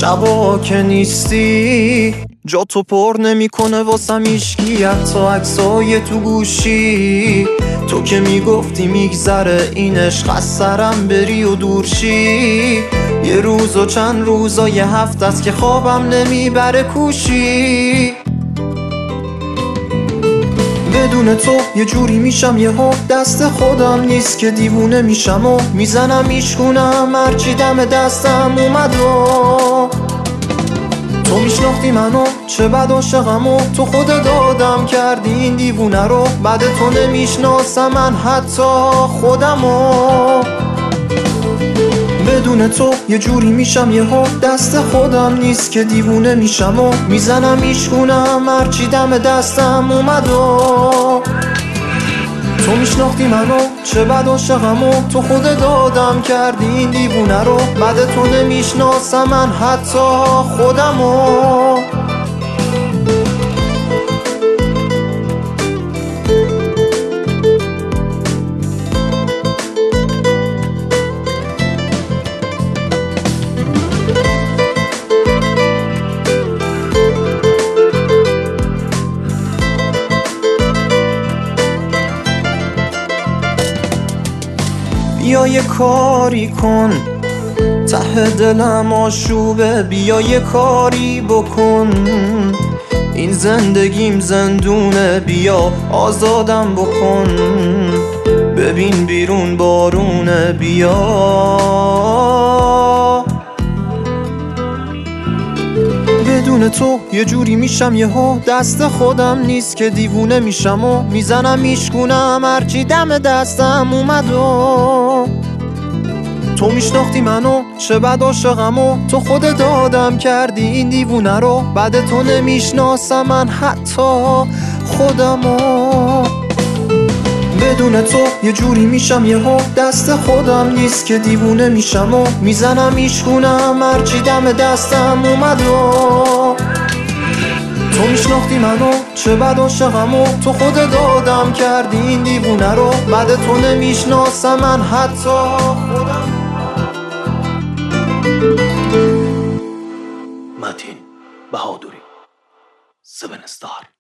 شبا که نیستی جا تو پر نمیکنه واسم هیچکی، حتی عکسای تو گوشی. تو که میگفتی میگذره این عشق از سرم بری و دورشی. یه روز و چند روزا یه هفته است که خوابم نمیبره کوشی. بدون تو یه جوری میشم یهو دست خودم نیست که دیوونه میشم و میزنم میشکونم هرچی دم دستم اومد و تو میشناختی منو چه بد عاشقم و تو خود دادم کردی این دیوونه رو. بعد تو نمیشناسم من حتی خودمو. بدون تو یه جوری میشم یهو دست خودم نیست که دیوونه میشم و میزنم میشکونم هرچی دم دستم اومد و تو میشناختی منو چه بد عاشقم و تو خود دادم کردی این دیوونه رو. بعد تو نمیشناسم من حتی خودمو. بیا یه کاری کن ته دلم آشوبه، بیا یه کاری بکن این زندگیم زندونه، بیا آزادم بکن ببین بیرون بارونه. بیا بدون تو یه جوری میشم یهو دست خودم نیست که دیوونه میشم و میزنم میشکونم هرچی دم دستم اومد و تو میشناختی منو چه بد عاشقم و تو خود دادم کردی این دیوونه رو. بعد تو نمیشناسم من حتی خودمو. بدون تو یه جوری میشم یهو دست خودم نیست که دیوونه میشم و میزنم میشکونم هرچی دم دستم اومد و تو میشناختی منو چه بد عاشقم و تو خود دادم کردی این دیوونه رو. بعد تو نمیشناسم من حتی خودم. متین بهادری 7 استار